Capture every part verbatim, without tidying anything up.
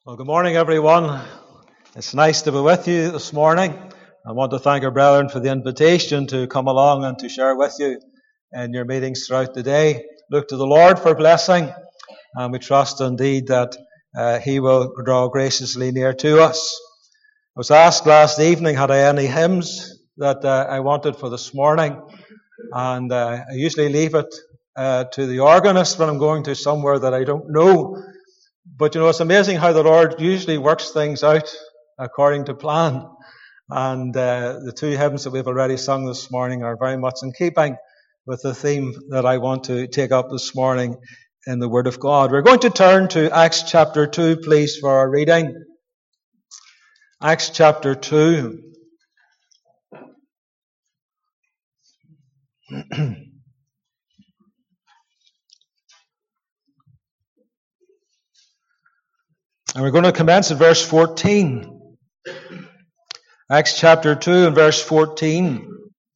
Well, good morning, everyone. It's nice to be with you this morning. I want to thank our brethren for the invitation to come along and to share with you in your meetings throughout the day. Look to the Lord for blessing, and we trust indeed that uh, He will draw graciously near to us. I was asked last evening, had I any hymns that uh, I wanted for this morning, and uh, I usually leave it uh, to the organist when I'm going to somewhere that I don't know. But, you know, it's amazing how the Lord usually works things out according to plan. And uh, the two hymns that we've already sung this morning are very much in keeping with the theme that I want to take up this morning in the Word of God. We're going to turn to Acts chapter two, please, for our reading. Acts chapter two. And we're going to commence at verse fourteen. Acts chapter two and verse fourteen.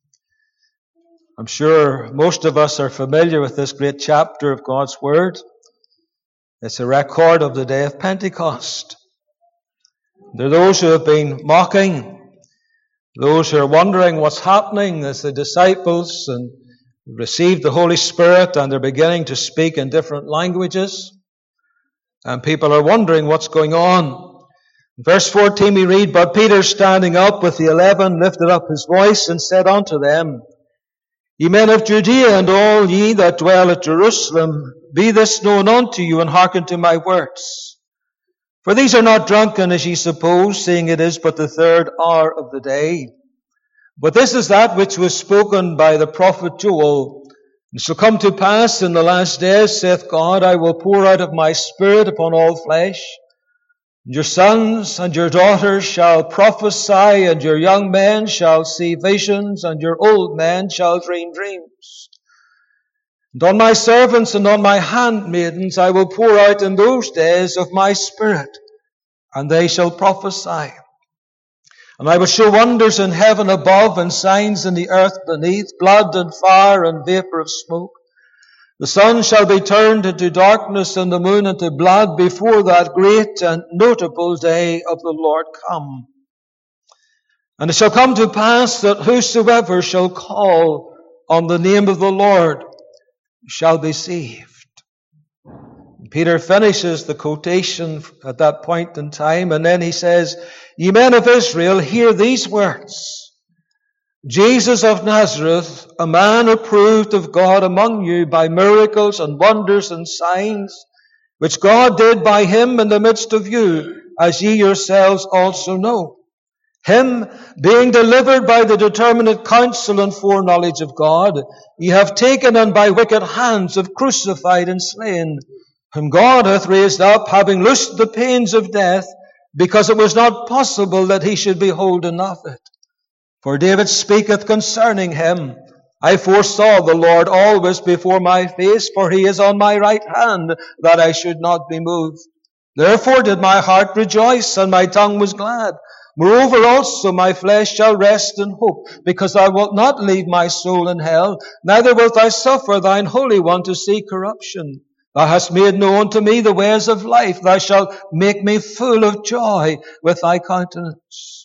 I'm sure most of us are familiar with this great chapter of God's Word. It's a record of the day of Pentecost. There are those who have been mocking, those who are wondering what's happening as the disciples and received the Holy Spirit and they're beginning to speak in different languages. And people are wondering what's going on. In verse fourteen we read, "But Peter, standing up with the eleven, lifted up his voice and said unto them, Ye men of Judea, and all ye that dwell at Jerusalem, be this known unto you, and hearken to my words. For these are not drunken, as ye suppose, seeing it is but the third hour of the day. But this is that which was spoken by the prophet Joel. It shall come to pass in the last days, saith God, I will pour out of my Spirit upon all flesh. And your sons and your daughters shall prophesy, and your young men shall see visions, and your old men shall dream dreams. And on my servants and on my handmaidens I will pour out in those days of my Spirit, and they shall prophesy. And I will show wonders in heaven above and signs in the earth beneath, blood and fire and vapor of smoke. The sun shall be turned into darkness and the moon into blood before that great and notable day of the Lord come. And it shall come to pass that whosoever shall call on the name of the Lord shall be saved." Peter finishes the quotation at that point in time, and then he says, "Ye men of Israel, hear these words. Jesus of Nazareth, a man approved of God among you by miracles and wonders and signs, which God did by him in the midst of you, as ye yourselves also know. Him, being delivered by the determinate counsel and foreknowledge of God, ye have taken and by wicked hands have crucified and slain, whom God hath raised up, having loosed the pains of death, because it was not possible that he should be holden of it. For David speaketh concerning him, I foresaw the Lord always before my face, for he is on my right hand, that I should not be moved. Therefore did my heart rejoice, and my tongue was glad. Moreover also my flesh shall rest in hope, because thou wilt not leave my soul in hell, neither wilt thou suffer thine Holy One to see corruption. Thou hast made known to me the ways of life. Thou shalt make me full of joy with thy countenance."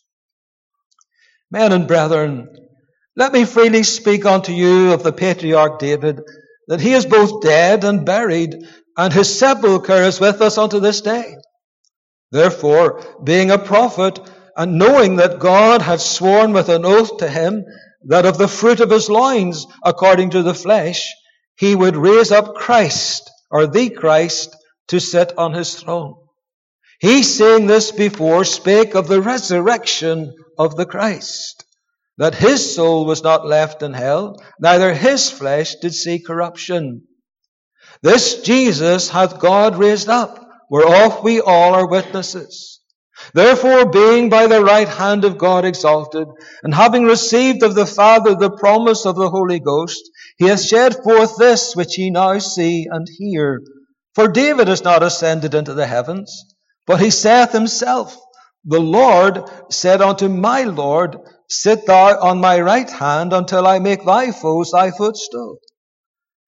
Men and brethren, let me freely speak unto you of the patriarch David, that he is both dead and buried, and his sepulchre is with us unto this day. Therefore, being a prophet, and knowing that God had sworn with an oath to him, that of the fruit of his loins, according to the flesh, he would raise up Christ, or the Christ, to sit on his throne. He, saying this before, spake of the resurrection of the Christ, that his soul was not left in hell, neither his flesh did see corruption. This Jesus hath God raised up, whereof we all are witnesses. Therefore, being by the right hand of God exalted, and having received of the Father the promise of the Holy Ghost, he hath shed forth this which ye now see and hear. For David is not ascended into the heavens, but he saith himself, The Lord said unto my Lord, Sit thou on my right hand until I make thy foes thy footstool.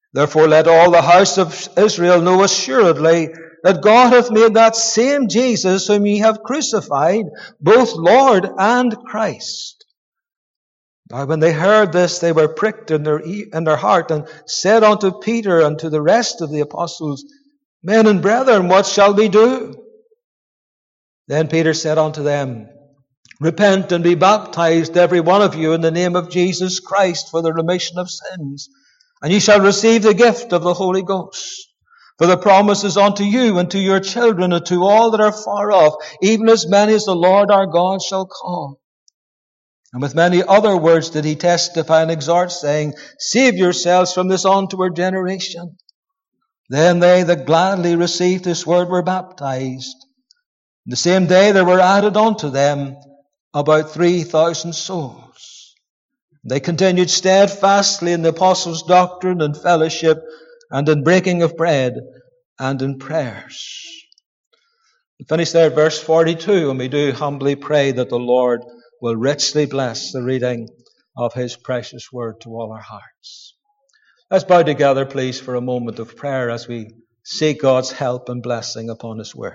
Therefore let all the house of Israel know assuredly that God hath made that same Jesus whom ye have crucified, both Lord and Christ. Now when they heard this, they were pricked in their, in their heart, and said unto Peter and to the rest of the apostles, Men and brethren, what shall we do? Then Peter said unto them, Repent and be baptized, every one of you, in the name of Jesus Christ, for the remission of sins, and ye shall receive the gift of the Holy Ghost. For the promise is unto you and to your children and to all that are far off, even as many as the Lord our God shall call. And with many other words did he testify and exhort, saying, Save yourselves from this untoward generation. Then they that gladly received this word were baptized. The same day there were added unto them about three thousand souls. They continued steadfastly in the apostles' doctrine and fellowship, and in breaking of bread, and in prayers. We finish there at verse forty-two, and we do humbly pray that the Lord will richly bless the reading of His precious word to all our hearts. Let's bow together, please, for a moment of prayer as we seek God's help and blessing upon His word.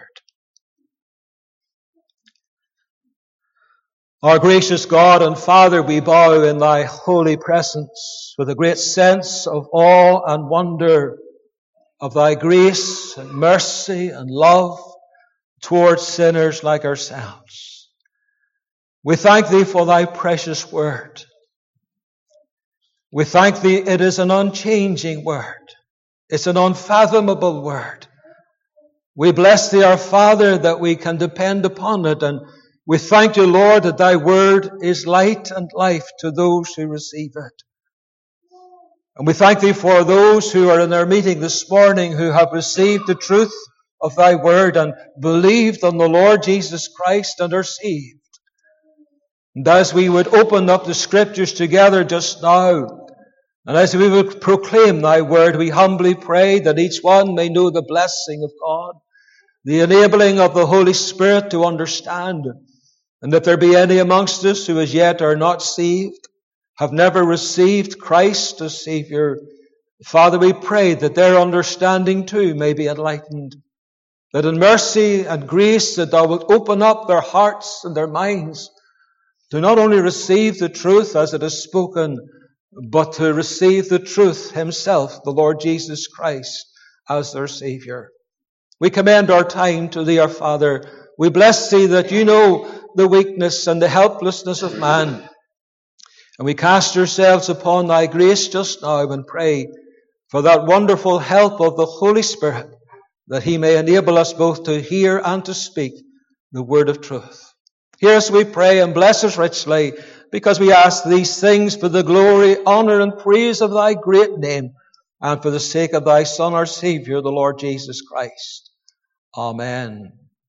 Our gracious God and Father, we bow in Thy holy presence with a great sense of awe and wonder of Thy grace and mercy and love towards sinners like ourselves. We thank Thee for Thy precious word. We thank Thee it is an unchanging word. It's an unfathomable word. We bless Thee, our Father, that we can depend upon it, and we thank You, Lord, that Thy word is light and life to those who receive it. And we thank Thee for those who are in our meeting this morning who have received the truth of Thy word and believed on the Lord Jesus Christ and are saved. And as we would open up the Scriptures together just now, and as we would proclaim Thy word, we humbly pray that each one may know the blessing of God, the enabling of the Holy Spirit to understand. And if there be any amongst us who as yet are not saved, have never received Christ as Savior, Father, we pray that their understanding too may be enlightened. That in mercy and grace that Thou wilt open up their hearts and their minds to not only receive the truth as it is spoken, but to receive the truth Himself, the Lord Jesus Christ, as their Savior. We commend our time to Thee, our Father. We bless Thee that You know the weakness and the helplessness of man. And we cast ourselves upon Thy grace just now and pray for that wonderful help of the Holy Spirit, that He may enable us both to hear and to speak the word of truth. Hear us, we pray, and bless us richly, because we ask these things for the glory, honor, and praise of Thy great name, and for the sake of Thy Son, our Savior, the Lord Jesus Christ. Amen.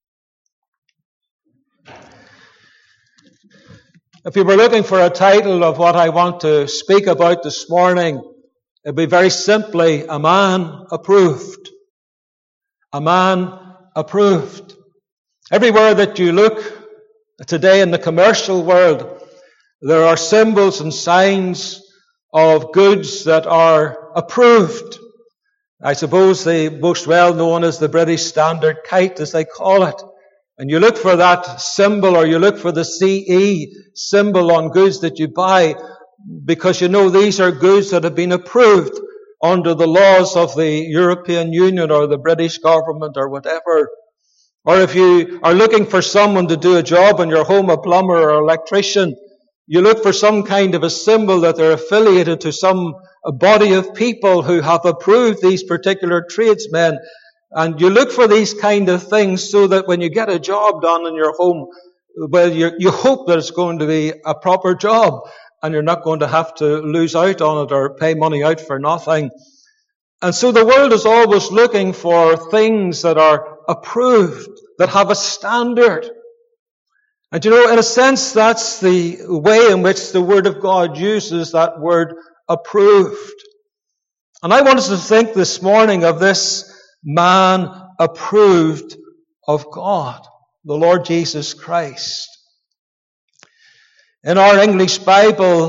If you were looking for a title of what I want to speak about this morning, it would be very simply, A Man Approved. A Man Approved. Everywhere that you look today in the commercial world, there are symbols and signs of goods that are approved. I suppose the most well known is the British Standard Kite, as they call it. And you look for that symbol, or you look for the C E symbol on goods that you buy, because you know these are goods that have been approved under the laws of the European Union or the British government or whatever. Or if you are looking for someone to do a job in your home, a plumber or electrician, you look for some kind of a symbol that they're affiliated to some body of people who have approved these particular tradesmen. And you look for these kind of things so that when you get a job done in your home, well, you, you hope that it's going to be a proper job and you're not going to have to lose out on it or pay money out for nothing. And so the world is always looking for things that are approved, that have a standard. And you know, in a sense, that's the way in which the Word of God uses that word approved. And I want us to think this morning of this man approved of God, the Lord Jesus Christ. In our English Bible,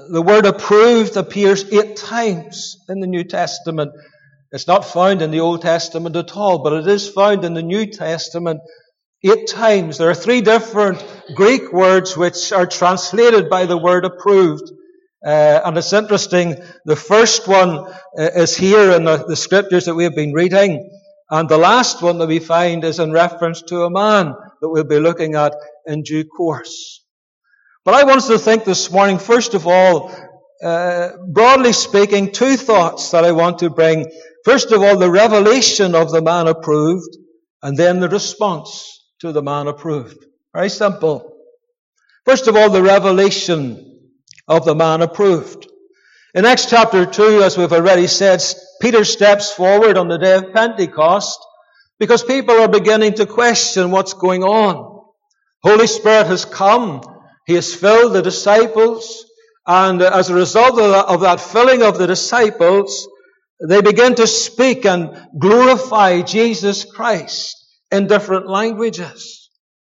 the word approved appears eight times in the New Testament. It's not found in the Old Testament at all, but it is found in the New Testament eight times. There are three different Greek words which are translated by the word approved. Uh, and it's interesting, the first one uh, is here in the, the scriptures that we have been reading, and the last one that we find is in reference to a man that we'll be looking at in due course. But I want us to think this morning, first of all, uh, broadly speaking, two thoughts that I want to bring. First of all, the revelation of the man approved, and then the response to the man approved. Very simple. First of all, the revelation of the man approved. In Acts chapter two, as we've already said, Peter steps forward on the day of Pentecost because people are beginning to question what's going on. Holy Spirit has come. He has filled the disciples. And as a result of that, of that filling of the disciples, they begin to speak and glorify Jesus Christ in different languages.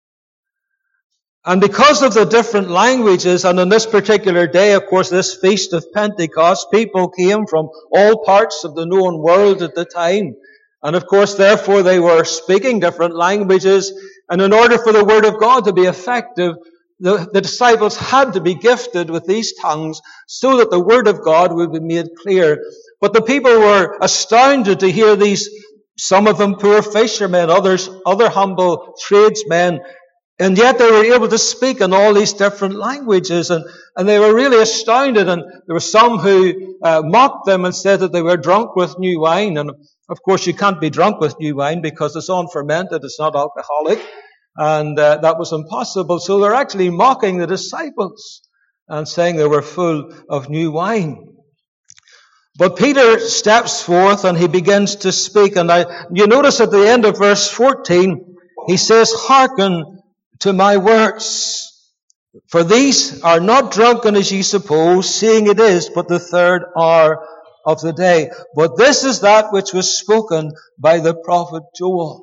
And because of the different languages, and on this particular day, of course, this feast of Pentecost, people came from all parts of the known world at the time. And of course, therefore, they were speaking different languages. And in order for the Word of God to be effective, the, the disciples had to be gifted with these tongues so that the Word of God would be made clear. But the people were astounded to hear these, some of them poor fishermen, others, other humble tradesmen, and yet they were able to speak in all these different languages, and, and they were really astounded. And there were some who uh, mocked them and said that they were drunk with new wine. And of course, you can't be drunk with new wine because it's unfermented, it's not alcoholic, and uh, that was impossible. So they're actually mocking the disciples and saying they were full of new wine. But Peter steps forth and he begins to speak. And I, you notice at the end of verse fourteen, he says, "Hearken to my words. For these are not drunken as ye suppose, seeing it is but the third hour of the day. But this is that which was spoken by the prophet Joel."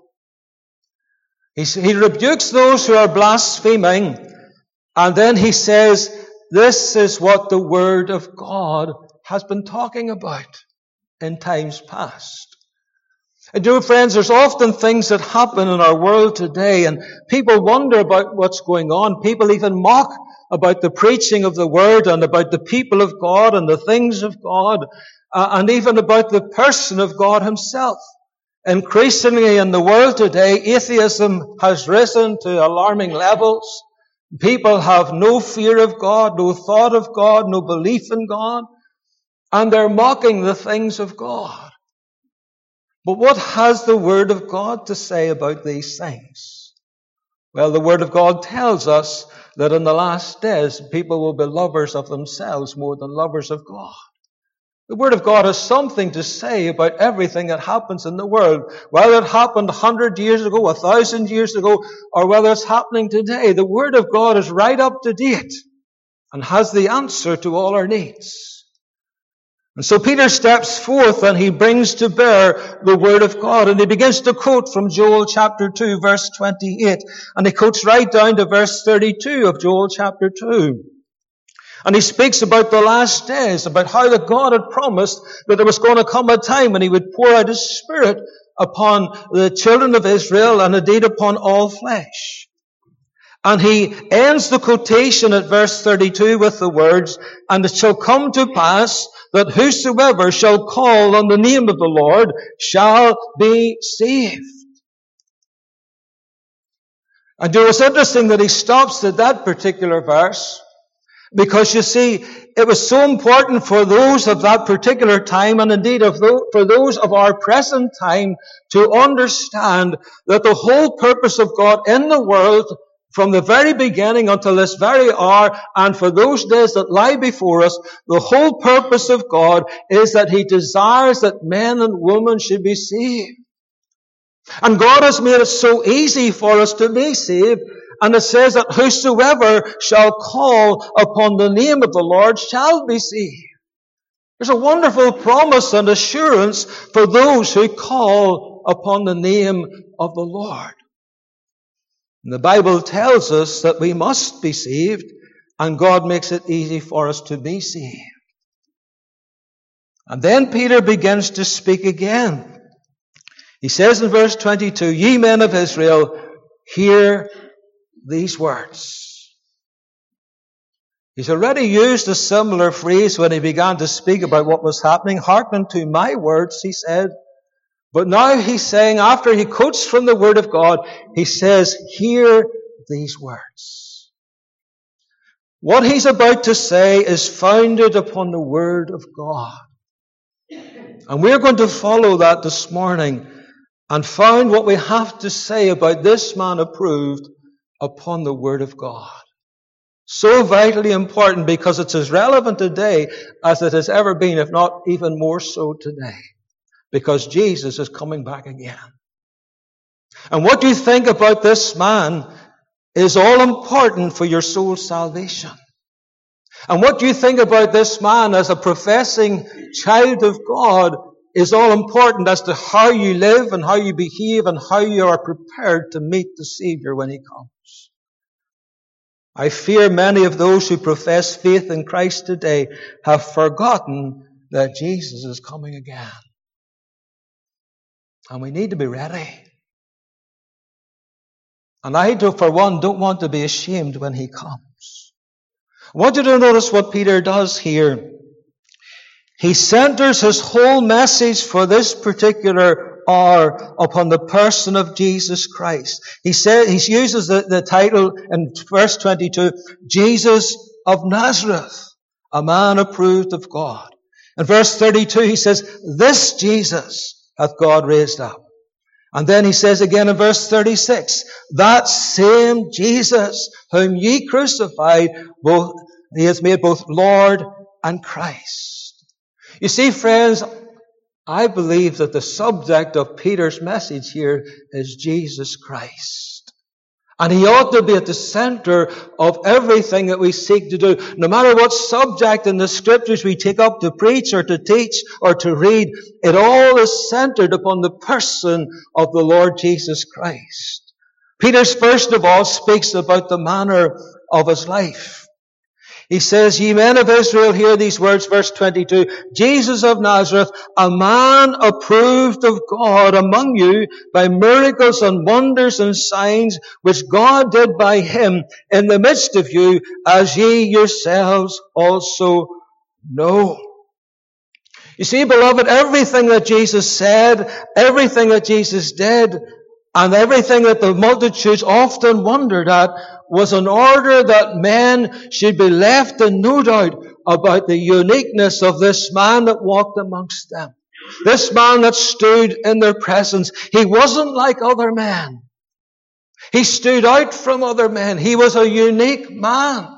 He, he rebukes those who are blaspheming, and then he says, this is what the Word of God has been talking about in times past. And dear friends, there's often things that happen in our world today, and people wonder about what's going on. People even mock about the preaching of the Word and about the people of God and the things of God, uh, and even about the person of God Himself. Increasingly in the world today, atheism has risen to alarming levels. People have no fear of God, no thought of God, no belief in God, and they're mocking the things of God. But what has the Word of God to say about these things? Well, the Word of God tells us that in the last days, people will be lovers of themselves more than lovers of God. The Word of God has something to say about everything that happens in the world. Whether it happened a hundred years ago, a thousand years ago, or whether it's happening today, the Word of God is right up to date and has the answer to all our needs. And so Peter steps forth and he brings to bear the Word of God, and he begins to quote from Joel chapter two, verse twenty-eight, and he quotes right down to verse thirty-two of Joel chapter two. And he speaks about the last days, about how that God had promised that there was going to come a time when He would pour out His Spirit upon the children of Israel and indeed upon all flesh. And he ends the quotation at verse thirty-two with the words, "And it shall come to pass that whosoever shall call on the name of the Lord shall be saved." And it was interesting that he stops at that particular verse, because you see, it was so important for those of that particular time, and indeed of those, for those of our present time, to understand that the whole purpose of God in the world, from the very beginning until this very hour, and for those days that lie before us, the whole purpose of God is that He desires that men and women should be saved. And God has made it so easy for us to be saved, and it says that whosoever shall call upon the name of the Lord shall be saved. There's a wonderful promise and assurance for those who call upon the name of the Lord. And the Bible tells us that we must be saved and God makes it easy for us to be saved. And then Peter begins to speak again. He says in verse twenty-two, "Ye men of Israel, hear these words." He's already used a similar phrase when he began to speak about what was happening. "Hearken to my words," he said. But now he's saying, after he quotes from the Word of God, he says, "Hear these words." What he's about to say is founded upon the Word of God. And we're going to follow that this morning and find what we have to say about this man approved upon the Word of God. So vitally important because it's as relevant today as it has ever been, if not even more so today. Because Jesus is coming back again. And what you think about this man is all important for your soul's salvation. And what you think about this man as a professing child of God is all important as to how you live and how you behave and how you are prepared to meet the Savior when He comes. I fear many of those who profess faith in Christ today have forgotten that Jesus is coming again. And we need to be ready. And I, do, for one, don't want to be ashamed when He comes. I want you to notice what Peter does here. He centers his whole message for this particular hour upon the person of Jesus Christ. He said, he uses the, the title in verse twenty-two, "Jesus of Nazareth, a man approved of God." In verse thirty-two, he says, "This Jesus hath God raised up." And then he says again in verse thirty-six, "That same Jesus whom ye crucified, both He has made both Lord and Christ." You see, friends, I believe that the subject of Peter's message here is Jesus Christ. And He ought to be at the center of everything that we seek to do. No matter what subject in the Scriptures we take up to preach or to teach or to read, it all is centered upon the person of the Lord Jesus Christ. Peter, first of all, speaks about the manner of His life. He says, "Ye men of Israel, hear these words," verse twenty-two, "Jesus of Nazareth, a man approved of God among you by miracles and wonders and signs, which God did by Him in the midst of you, as ye yourselves also know." You see, beloved, everything that Jesus said, everything that Jesus did, and everything that the multitudes often wondered at was in order that men should be left in no doubt about the uniqueness of this man that walked amongst them. This man that stood in their presence. He wasn't like other men. He stood out from other men. He was a unique man.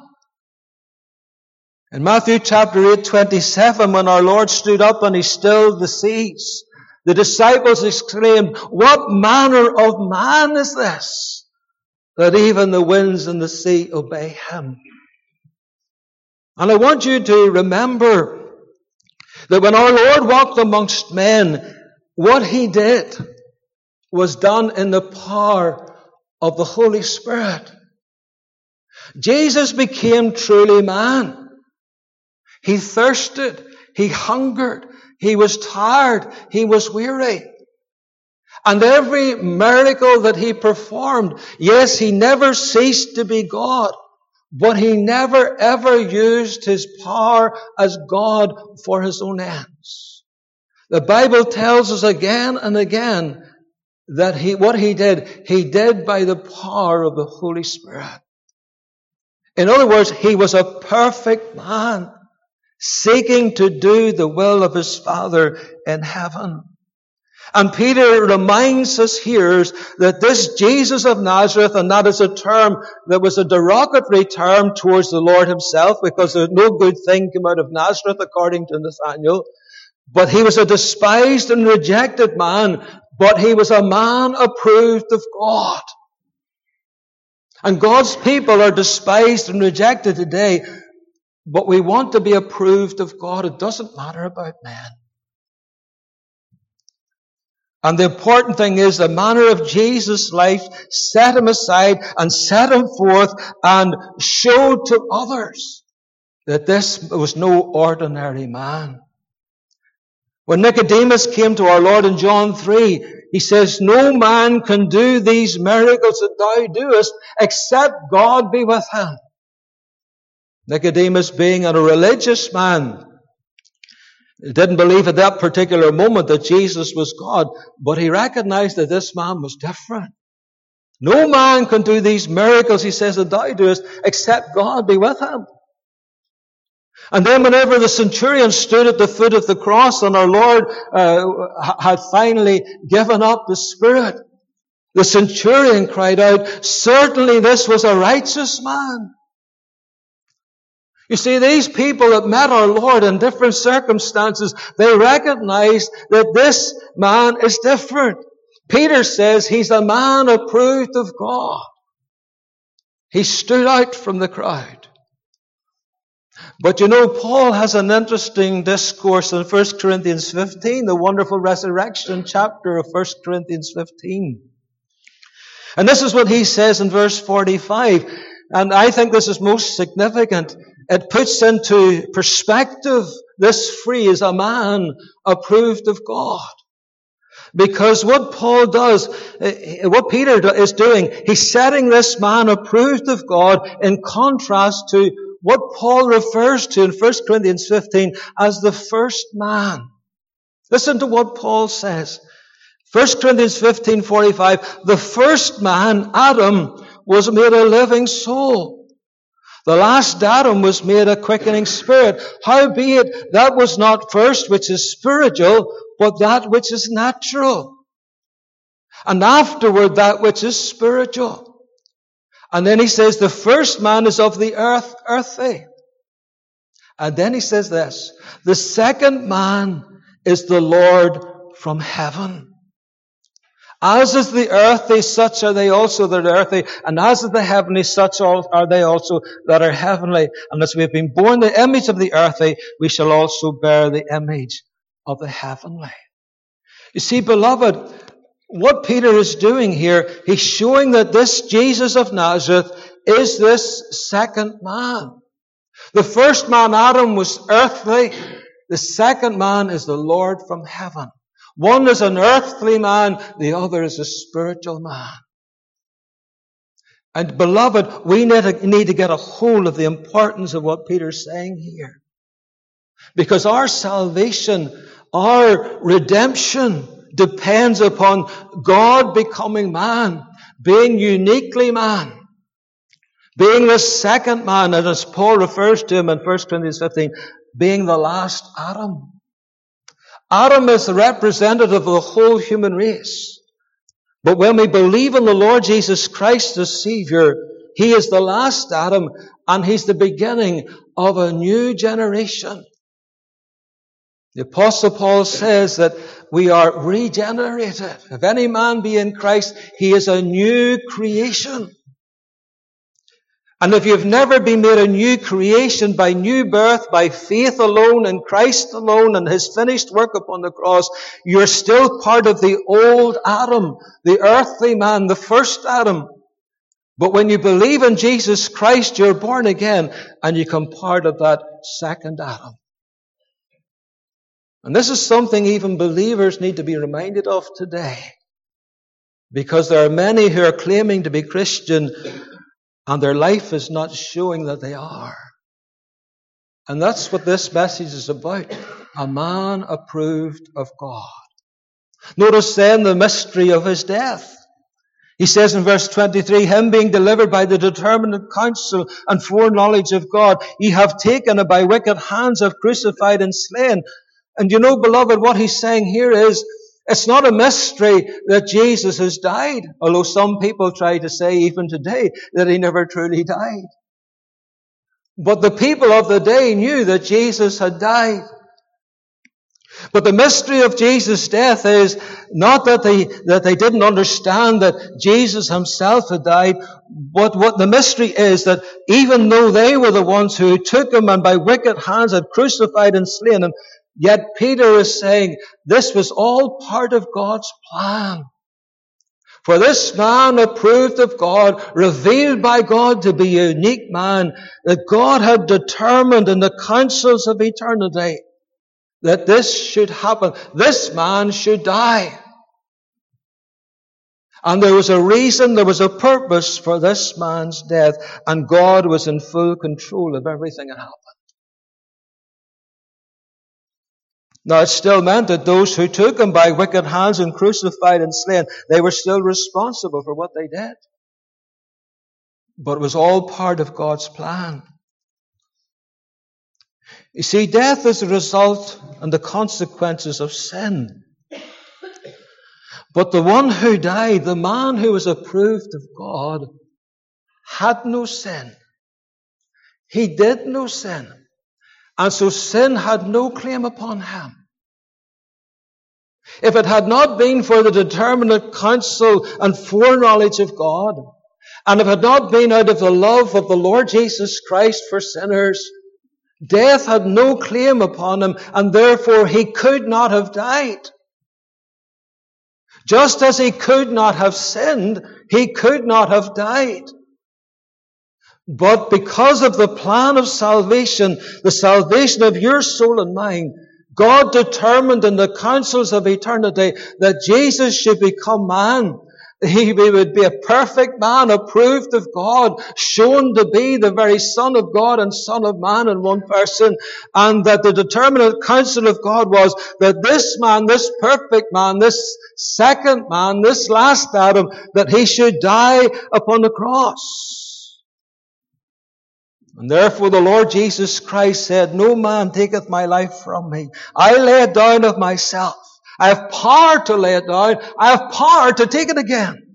In Matthew chapter eight, twenty-seven, when our Lord stood up and He stilled the seas, the disciples exclaimed, "What manner of man is this, that even the winds and the sea obey Him?" And I want you to remember that when our Lord walked amongst men, what He did was done in the power of the Holy Spirit. Jesus became truly man. He thirsted. He hungered. He was tired. He was weary. And every miracle that He performed, yes, He never ceased to be God, but He never ever used His power as God for His own ends. The Bible tells us again and again that he, what He did, He did by the power of the Holy Spirit. In other words, He was a perfect man, seeking to do the will of His Father in heaven. And Peter reminds us here that this Jesus of Nazareth, and that is a term that was a derogatory term towards the Lord Himself, because there no good thing came out of Nazareth according to Nathanael, but He was a despised and rejected man, but He was a man approved of God. And God's people are despised and rejected today, but we want to be approved of God. It doesn't matter about men. And the important thing is the manner of Jesus' life set him aside and set him forth and showed to others that this was no ordinary man. When Nicodemus came to our Lord in John three, he says, no man can do these miracles that thou doest except God be with him. Nicodemus, being a religious man, didn't believe at that particular moment that Jesus was God, but he recognized that this man was different. No man can do these miracles, he says, that thou doest, except God be with him. And then whenever the centurion stood at the foot of the cross and our Lord uh, had finally given up the spirit, the centurion cried out, certainly this was a righteous man. You see, these people that met our Lord in different circumstances, they recognized that this man is different. Peter says he's a man approved of God. He stood out from the crowd. But you know, Paul has an interesting discourse in First Corinthians fifteen, the wonderful resurrection chapter of First Corinthians fifteen. And this is what he says in verse forty-five. And I think this is most significant. It puts into perspective this phrase, a man approved of God. Because what Paul does, what Peter is doing, he's setting this man approved of God in contrast to what Paul refers to in First Corinthians fifteen as the first man. Listen to what Paul says. First Corinthians fifteen forty-five, the first man, Adam, was made a living soul. The last Adam was made a quickening spirit. Howbeit, that was not first which is spiritual, but that which is natural. And afterward, that which is spiritual. And then he says, the first man is of the earth, earthy. And then he says this, the second man is the Lord from heaven. As is the earthly, such are they also that are earthly. And as is the heavenly, such are they also that are heavenly. And as we have been born the image of the earthly, we shall also bear the image of the heavenly. You see, beloved, what Peter is doing here, he's showing that this Jesus of Nazareth is this second man. The first man, Adam, was earthly. The second man is the Lord from heaven. One is an earthly man, the other is a spiritual man. And beloved, we need to get a hold of the importance of what Peter's saying here. Because our salvation, our redemption depends upon God becoming man, being uniquely man, being the second man, and as Paul refers to him in First Corinthians fifteen, being the last Adam. Adam is the representative of the whole human race. But when we believe in the Lord Jesus Christ as Savior, He is the last Adam, and He's the beginning of a new generation. The Apostle Paul says that we are regenerated. If any man be in Christ, he is a new creation. And if you've never been made a new creation by new birth, by faith alone in Christ alone and His finished work upon the cross, you're still part of the old Adam, the earthly man, the first Adam. But when you believe in Jesus Christ, you're born again and you become part of that second Adam. And this is something even believers need to be reminded of today. Because there are many who are claiming to be Christian and their life is not showing that they are. And that's what this message is about. A man approved of God. Notice then the mystery of His death. He says in verse twenty-three, Him being delivered by the determinate counsel and foreknowledge of God, ye have taken, and by wicked hands have crucified and slain. And you know, beloved, what he's saying here is, it's not a mystery that Jesus has died, although some people try to say even today that He never truly died. But the people of the day knew that Jesus had died. But the mystery of Jesus' death is not that they, that they didn't understand that Jesus Himself had died, but what the mystery is that even though they were the ones who took Him and by wicked hands had crucified and slain Him, Yet Peter is saying this was all part of God's plan. For this man approved of God, revealed by God to be a unique man, that God had determined in the councils of eternity that this should happen. This man should die. And there was a reason, there was a purpose for this man's death, and God was in full control of everything that happened. Now, it still meant that those who took him by wicked hands and crucified and slain, they were still responsible for what they did. But it was all part of God's plan. You see, death is the result and the consequences of sin. But the one who died, the man who was approved of God, had no sin. He did no sin. And so sin had no claim upon him. If it had not been for the determinate counsel and foreknowledge of God, and if it had not been out of the love of the Lord Jesus Christ for sinners, death had no claim upon him, and therefore he could not have died. Just as he could not have sinned, he could not have died. But because of the plan of salvation, the salvation of your soul and mine, God determined in the councils of eternity that Jesus should become man. He would be a perfect man, approved of God, shown to be the very Son of God and Son of Man in one person, and that the determinate counsel of God was that this man, this perfect man, this second man, this last Adam, that he should die upon the cross. And therefore the Lord Jesus Christ said, "No man taketh my life from me. I lay it down of myself. I have power to lay it down. I have power to take it again."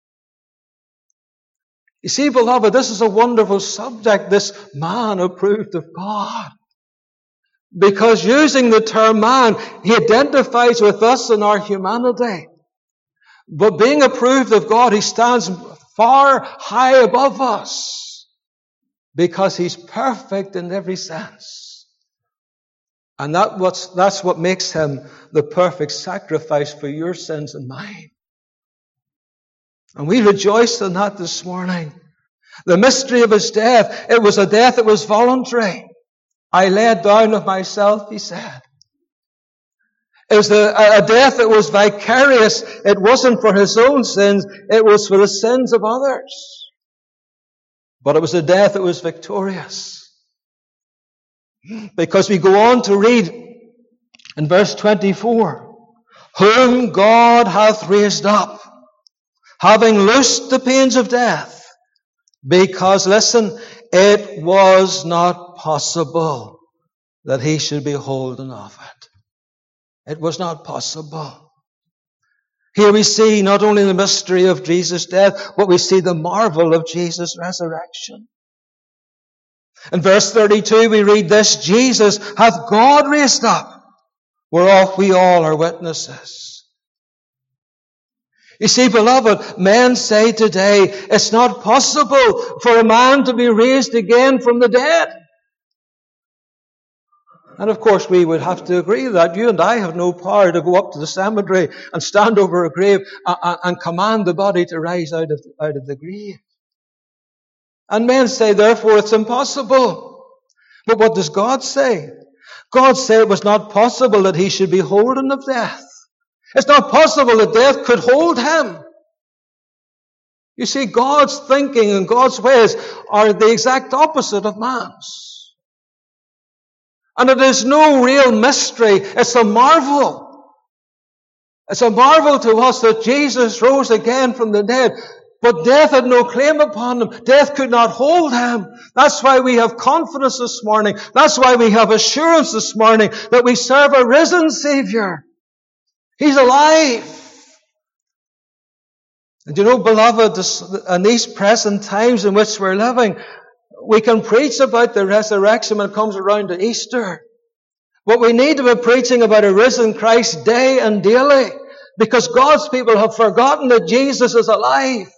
You see, beloved, this is a wonderful subject, this man approved of God. Because using the term man, he identifies with us in our humanity. But being approved of God, he stands far high above us. Because he's perfect in every sense. And that what's, that's what makes him the perfect sacrifice for your sins and mine. And we rejoice in that this morning. The mystery of his death, it was a death that was voluntary. I laid down of myself, he said. It was a, a death that was vicarious. It wasn't for his own sins, it was for the sins of others. But it was a death that was victorious. Because we go on to read in verse twenty-four, "Whom God hath raised up, having loosed the pains of death, because," listen, "it was not possible that he should be holden of it." It was not possible. Here we see not only the mystery of Jesus' death, but we see the marvel of Jesus' resurrection. In verse thirty-two we read this, "Jesus hath God raised up, whereof we all are witnesses." You see, beloved, men say today, it's not possible for a man to be raised again from the dead. And of course we would have to agree that you and I have no power to go up to the cemetery and stand over a grave and, and command the body to rise out of, out of the grave. And men say, therefore, it's impossible. But what does God say? God said it was not possible that he should be holden of death. It's not possible that death could hold him. You see, God's thinking and God's ways are the exact opposite of man's. And it is no real mystery. It's a marvel. It's a marvel to us that Jesus rose again from the dead. But death had no claim upon him. Death could not hold him. That's why we have confidence this morning. That's why we have assurance this morning that we serve a risen Savior. He's alive. And you know, beloved, in these present times in which we're living, we can preach about the resurrection when it comes around to Easter. But we need to be preaching about a risen Christ day and daily. Because God's people have forgotten that Jesus is alive.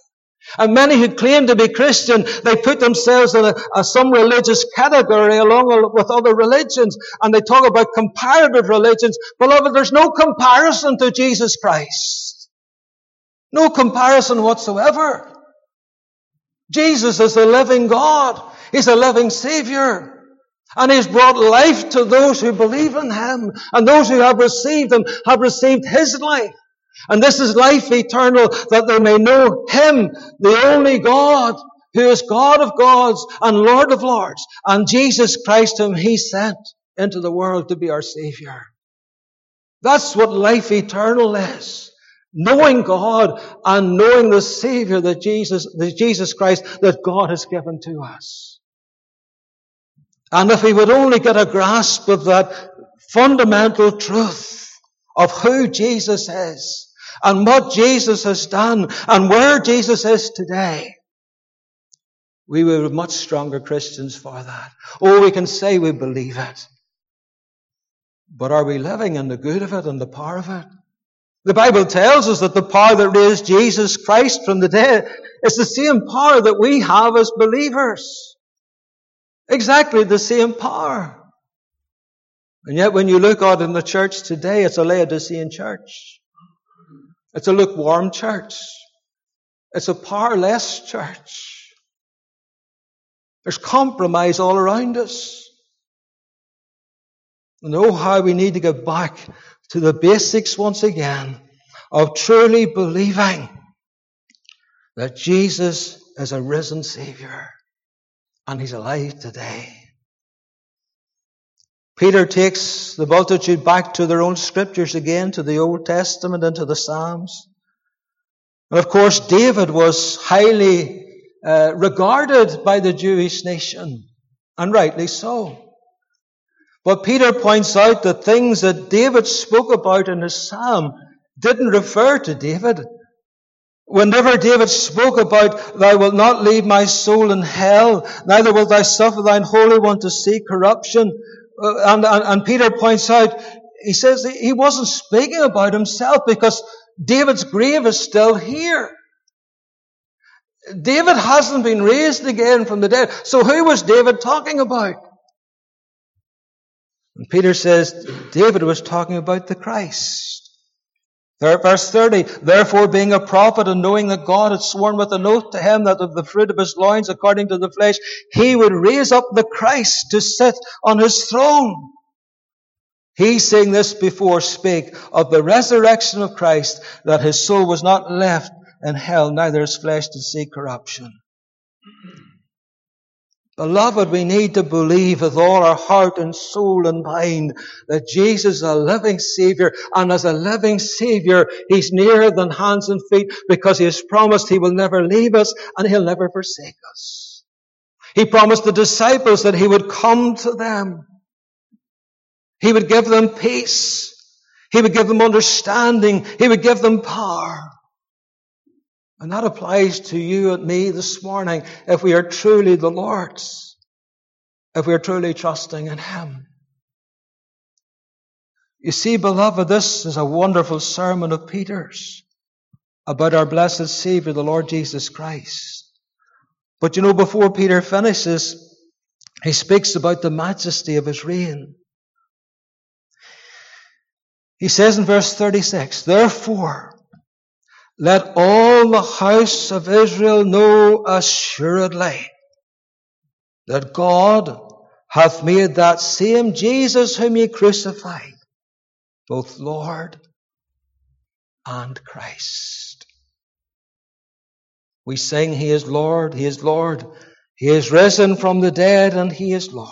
And many who claim to be Christian, they put themselves in a, a, some religious category along with other religions. And they talk about comparative religions. Beloved, there's no comparison to Jesus Christ. No comparison whatsoever. Jesus is a living God. He's a living Savior. And He's brought life to those who believe in Him. And those who have received Him have received His life. And this is life eternal, that they may know Him, the only God, who is God of gods and Lord of lords, and Jesus Christ whom He sent into the world to be our Savior. That's what life eternal is. Knowing God and knowing the Savior that Jesus, the Jesus Christ that God has given to us. And if we would only get a grasp of that fundamental truth of who Jesus is, and what Jesus has done, and where Jesus is today, we will be much stronger Christians for that. Oh, we can say we believe it. But are we living in the good of it and the power of it? The Bible tells us that the power that raised Jesus Christ from the dead is the same power that we have as believers. Exactly the same power. And yet when you look out in the church today, it's a Laodicean church. It's a lukewarm church. It's a powerless church. There's compromise all around us. And oh, how we need to get back to the basics once again of truly believing that Jesus is a risen Savior and He's alive today. Peter takes the multitude back to their own scriptures again, to the Old Testament and to the Psalms. And of course, David was highly uh, regarded by the Jewish nation, and rightly so. But Peter points out that things that David spoke about in his psalm didn't refer to David. Whenever David spoke about, "Thou wilt not leave my soul in hell, neither wilt thou suffer thine Holy One to see corruption," uh, and, and, and Peter points out, he says he wasn't speaking about himself because David's grave is still here. David hasn't been raised again from the dead. So who was David talking about? And Peter says David was talking about the Christ. Verse thirty, "Therefore being a prophet and knowing that God had sworn with an oath to him that of the fruit of his loins according to the flesh, he would raise up the Christ to sit on his throne. He, saying this before, spake of the resurrection of Christ, that his soul was not left in hell, neither his flesh did see corruption." Beloved, we need to believe with all our heart and soul and mind that Jesus is a living Savior, and as a living Savior, He's nearer than hands and feet because He has promised He will never leave us and He'll never forsake us. He promised the disciples that He would come to them. He would give them peace. He would give them understanding. He would give them power. And that applies to you and me this morning if we are truly the Lord's, if we are truly trusting in Him. You see, beloved, this is a wonderful sermon of Peter's about our blessed Savior, the Lord Jesus Christ. But you know, before Peter finishes, he speaks about the majesty of His reign. He says in verse thirty-six, "Therefore, let all the house of Israel know assuredly that God hath made that same Jesus whom ye crucified, both Lord and Christ." We sing, He is Lord, He is Lord. He is risen from the dead and He is Lord.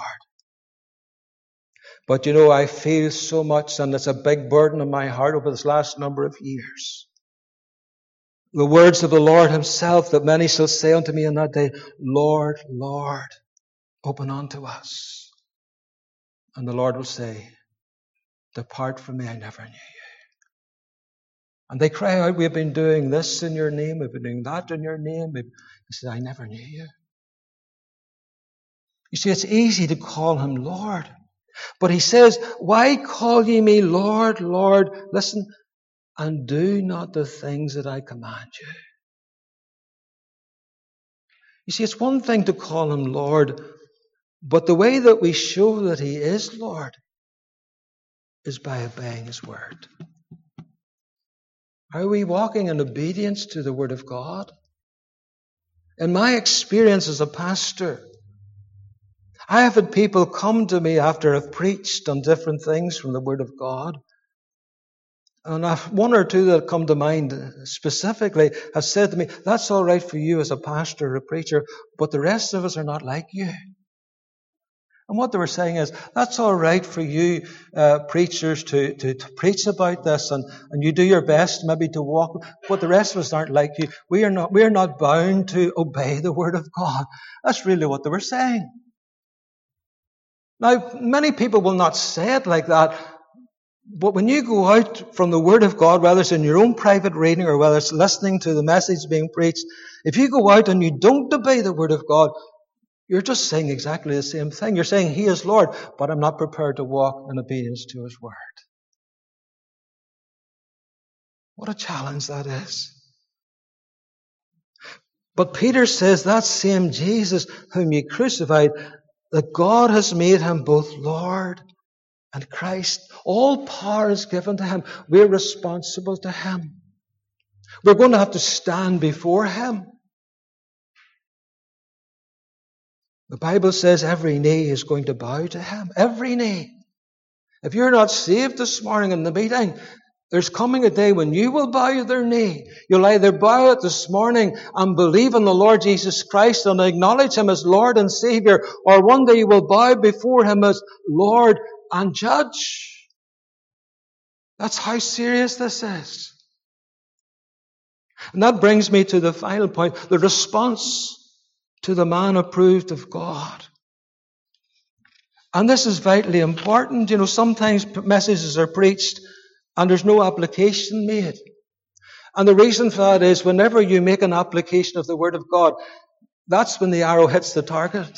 But you know, I feel so much, and it's a big burden on my heart over this last number of years. The words of the Lord Himself, that many shall say unto me in that day, "Lord, Lord, open unto us." And the Lord will say, "Depart from me, I never knew you." And they cry out, "We've been doing this in your name, we've been doing that in your name." He said, "I never knew you." You see, it's easy to call Him Lord. But He says, "Why call ye me Lord, Lord?" Listen, "and do not the things that I command you." You see, it's one thing to call him Lord, but the way that we show that he is Lord is by obeying his word. Are we walking in obedience to the word of God? In my experience as a pastor, I have had people come to me after I've preached on different things from the word of God. And I've one or two that come to mind specifically have said to me, that's all right for you as a pastor or a preacher, but the rest of us are not like you. And what they were saying is, that's all right for you uh, preachers to, to, to preach about this, and, and you do your best maybe to walk, but the rest of us aren't like you. We are not, we are not bound to obey the word of God. That's really what they were saying. Now, many people will not say it like that, but when you go out from the word of God, whether it's in your own private reading or whether it's listening to the message being preached, if you go out and you don't obey the word of God, you're just saying exactly the same thing. You're saying he is Lord, but I'm not prepared to walk in obedience to his word. What a challenge that is. But Peter says that same Jesus whom you crucified, that God has made him both Lord and Christ. All power is given to him. We're responsible to him. We're going to have to stand before him. The Bible says every knee is going to bow to him. Every knee. If you're not saved this morning in the meeting, there's coming a day when you will bow their knee. You'll either bow it this morning and believe in the Lord Jesus Christ and acknowledge him as Lord and Savior, or one day you will bow before him as Lord and Judge. That's how serious this is. And that brings me to the final point, the response to the man approved of God. And this is vitally important. You know, sometimes messages are preached and there's no application made. And the reason for that is whenever you make an application of the Word of God, that's when the arrow hits the target.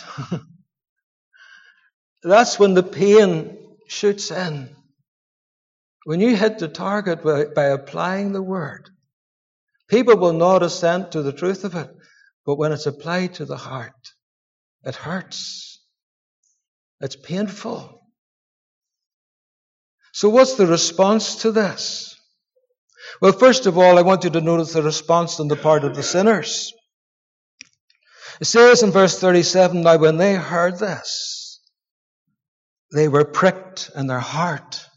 That's when the pain shoots in. When you hit the target by, by applying the Word, people will not assent to the truth of it. But when it's applied to the heart, it hurts. It's painful. So what's the response to this? Well, first of all, I want you to notice the response on the part of the sinners. It says in verse thirty-seven, now when they heard this, they were pricked in their heart.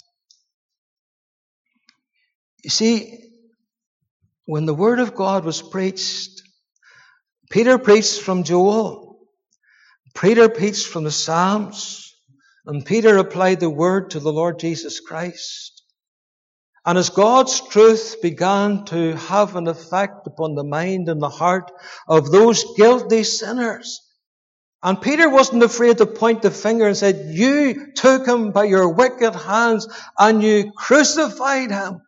You see, when the word of God was preached, Peter preached from Joel. Peter preached from the Psalms. And Peter applied the word to the Lord Jesus Christ. And as God's truth began to have an effect upon the mind and the heart of those guilty sinners, and Peter wasn't afraid to point the finger and said, you took him by your wicked hands and you crucified him.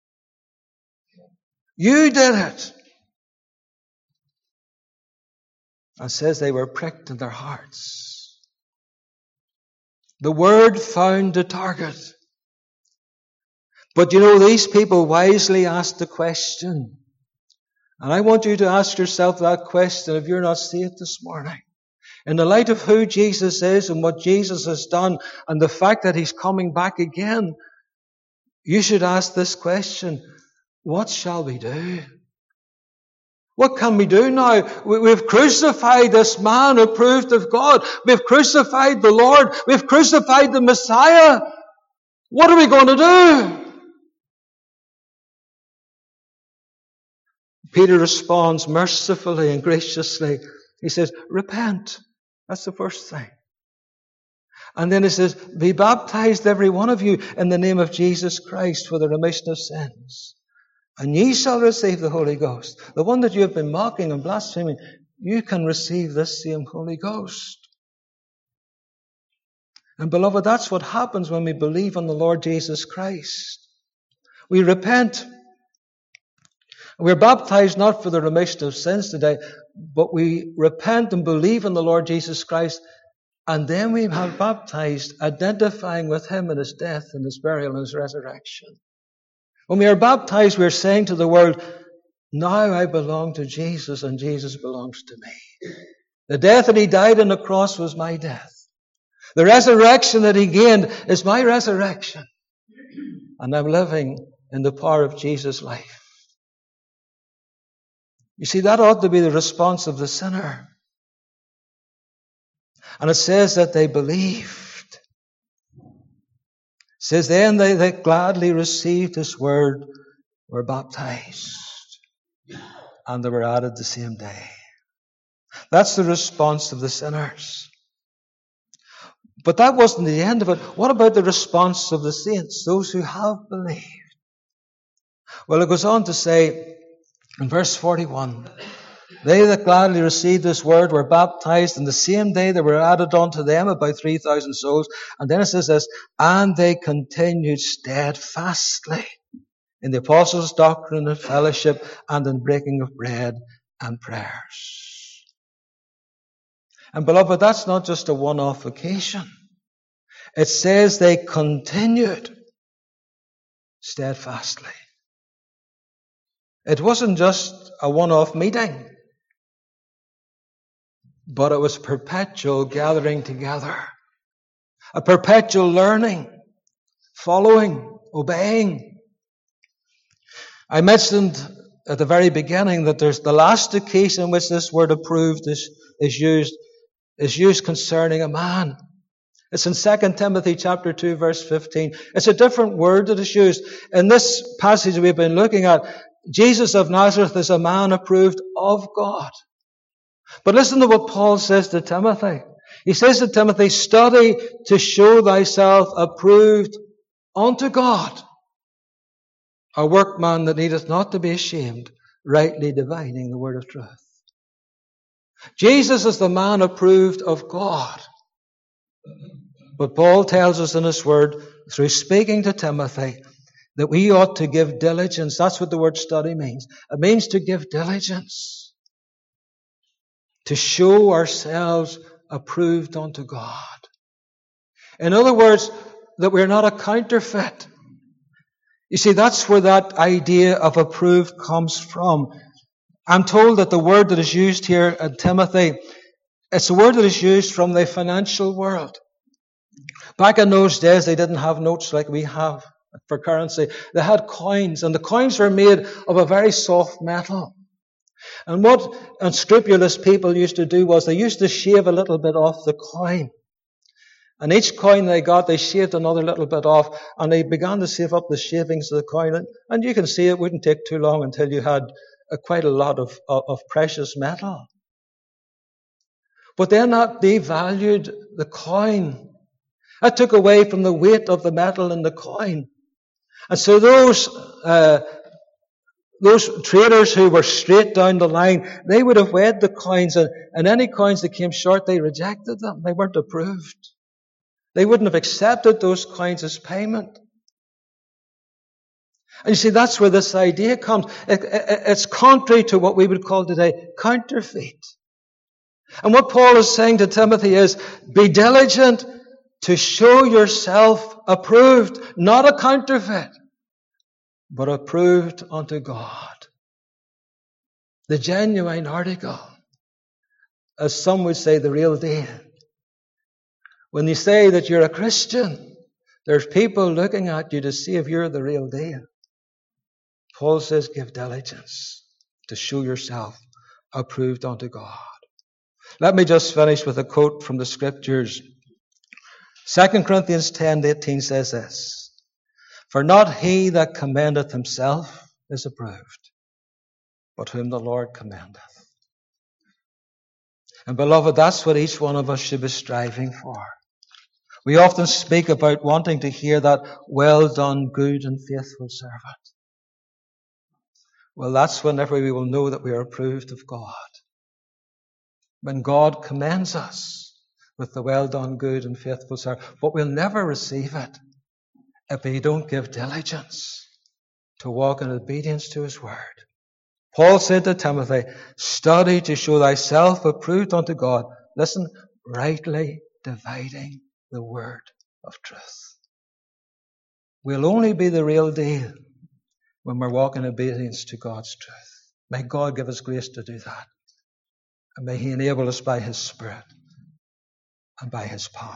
You did it. And says they were pricked in their hearts. The word found the target. But you know, these people wisely asked the question. And I want you to ask yourself that question if you're not saved this morning. In the light of who Jesus is and what Jesus has done and the fact that he's coming back again, you should ask this question, what shall we do? What can we do now? We've crucified this man approved of God. We've crucified the Lord. We've crucified the Messiah. What are we going to do? Peter responds mercifully and graciously. He says, repent. That's the first thing. And then he says, be baptized every one of you in the name of Jesus Christ for the remission of sins. And ye shall receive the Holy Ghost. The one that you have been mocking and blaspheming, you can receive this same Holy Ghost. And beloved, that's what happens when we believe on the Lord Jesus Christ. We repent. We're baptized not for the remission of sins today, but we repent and believe in the Lord Jesus Christ, and then we are baptized, identifying with him in his death and his burial and his resurrection. When we are baptized, we are saying to the world, Now I belong to Jesus and Jesus belongs to me. The death that he died on the cross was my death. The resurrection that he gained is my resurrection. And I'm living in the power of Jesus' life. You see, that ought to be the response of the sinner. And it says that they believed. It says then they that gladly received his word were baptized. And they were added the same day. That's the response of the sinners. But that wasn't the end of it. What about the response of the saints, those who have believed? Well, it goes on to say in verse forty-one, they that gladly received this word were baptized, and the same day there were added unto them about three thousand souls. And then it says this, and they continued steadfastly in the apostles' doctrine and fellowship, and in breaking of bread and prayers. And beloved, that's not just a one-off occasion. It says they continued steadfastly. It wasn't just a one-off meeting, but it was perpetual gathering together. A perpetual learning, following, obeying. I mentioned at the very beginning that there's the last occasion in which this word approved is, is used, is used concerning a man. It's in Second Timothy chapter two, verse fifteen. It's a different word that is used. In this passage we've been looking at, Jesus of Nazareth is a man approved of God. But listen to what Paul says to Timothy. He says to Timothy, study to show thyself approved unto God, a workman that needeth not to be ashamed, rightly dividing the word of truth. Jesus is the man approved of God. But Paul tells us in his word, through speaking to Timothy, that we ought to give diligence. That's what the word study means. It means to give diligence. To show ourselves approved unto God. In other words, that we're not a counterfeit. You see, that's where that idea of approved comes from. I'm told that the word that is used here at Timothy, it's a word that is used from the financial world. Back in those days, they didn't have notes like we have for currency. They had coins, and the coins were made of a very soft metal. And what unscrupulous people used to do was they used to shave a little bit off the coin. And each coin they got, they shaved another little bit off, and they began to save up the shavings of the coin. And, and you can see it wouldn't take too long until you had uh, quite a lot of, of, of precious metal. But then that devalued the coin. That took away from the weight of the metal in the coin. And so those uh, those traders who were straight down the line, they would have weighed the coins, and, and any coins that came short, they rejected them. They weren't approved. They wouldn't have accepted those coins as payment. And you see, that's where this idea comes. It, it, it's contrary to what we would call today counterfeit. And what Paul is saying to Timothy is, be diligent to show yourself approved, not a counterfeit, but approved unto God. The genuine article. As some would say, the real deal. When you say that you're a Christian, there's people looking at you to see if you're the real deal. Paul says, give diligence to show yourself approved unto God. Let me just finish with a quote from the Scriptures. Second Corinthians ten eighteen says this, for not he that commendeth himself is approved, but whom the Lord commendeth. And beloved, that's what each one of us should be striving for. We often speak about wanting to hear that well done, good and faithful servant. Well, that's whenever we will know that we are approved of God. When God commends us with the well done, good and faithful servant. But we'll never receive it if we don't give diligence to walk in obedience to his word. Paul said to Timothy, study to show thyself approved unto God. Listen, rightly dividing the word of truth. We'll only be the real deal when we're walking in obedience to God's truth. May God give us grace to do that. And may He enable us by His Spirit and by His power.